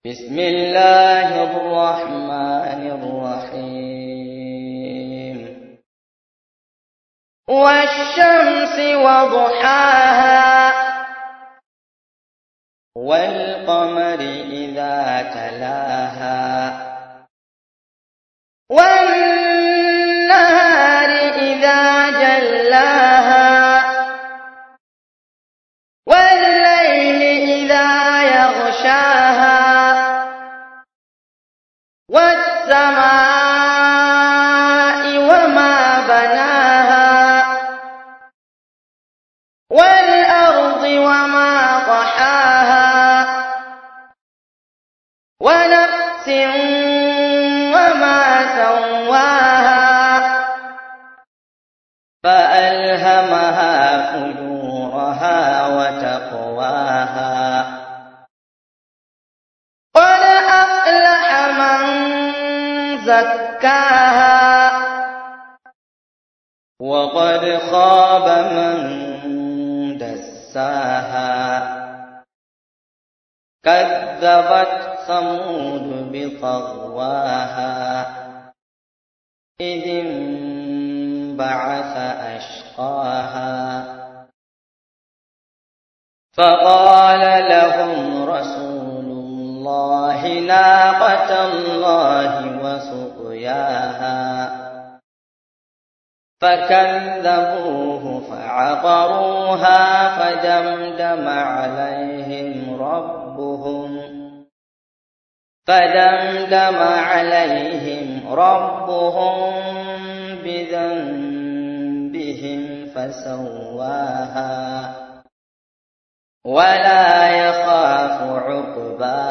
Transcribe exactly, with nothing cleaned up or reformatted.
بسم الله الرحمن الرحيم والشمس وضحاها والقمر إذا تلاها والنهار إذا جلاها والليل إذا يغشاها والسماء وما بناها والأرض وما طحاها ونفس وما سواها فألهمها فجورها وتقواها قد أفلح من زكاها وقد خاب من دساها كذبت ثمود بطغواها إذ انبعث أشقاها فقال لهم رسول الله ناقة الله وسقياها فكذبوه فعقروها فدمدم عليهم ربهم فدمدم عليهم ربهم بذنبهم فسواها ولا يخاف عقباها